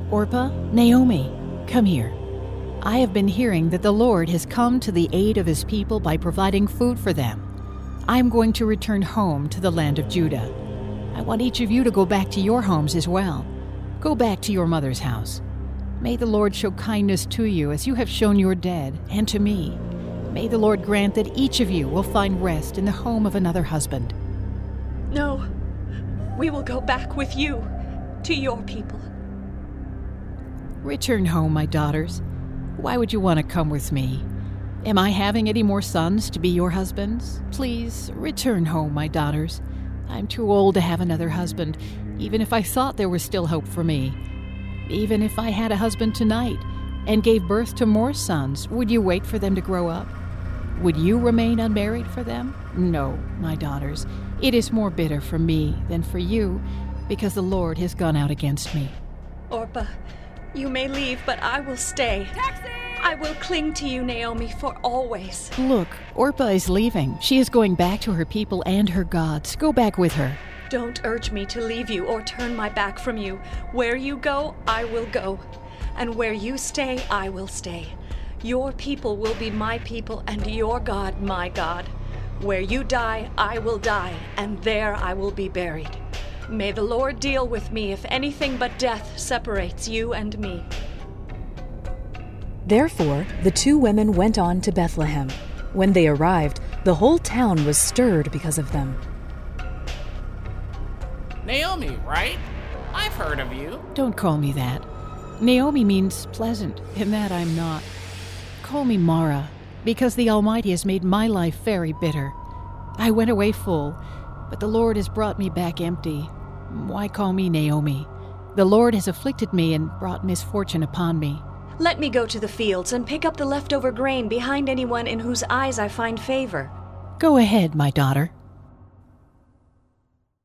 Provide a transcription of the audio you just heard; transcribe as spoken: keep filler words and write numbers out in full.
Orpah, Naomi, come here. I have been hearing that the Lord has come to the aid of his people by providing food for them. I am going to return home to the land of Judah. I want each of you to go back to your homes as well. Go back to your mother's house. May the Lord show kindness to you as you have shown your dead, and to me. May the Lord grant that each of you will find rest in the home of another husband. No, we will go back with you to your people. Return home, my daughters. Why would you want to come with me? Am I having any more sons to be your husbands? Please, return home, my daughters. I'm too old to have another husband, even if I thought there was still hope for me. Even if I had a husband tonight and gave birth to more sons, would you wait for them to grow up? Would you remain unmarried for them? No, my daughters. It is more bitter for me than for you, because the Lord has gone out against me. Orpah, you may leave, but I will stay. Taxi! I will cling to you, Naomi, for always. Look, Orpah is leaving. She is going back to her people and her gods. Go back with her. Don't urge me to leave you or turn my back from you. Where you go, I will go. And where you stay, I will stay. Your people will be my people, and your God my God. Where you die, I will die, and there I will be buried. May the Lord deal with me if anything but death separates you and me. Therefore, the two women went on to Bethlehem. When they arrived, the whole town was stirred because of them. Naomi, right? I've heard of you. Don't call me that. Naomi means pleasant, and that I'm not. Call me Mara, because the Almighty has made my life very bitter. I went away full, but the Lord has brought me back empty. Why call me Naomi? The Lord has afflicted me and brought misfortune upon me. Let me go to the fields and pick up the leftover grain behind anyone in whose eyes I find favor. Go ahead, my daughter.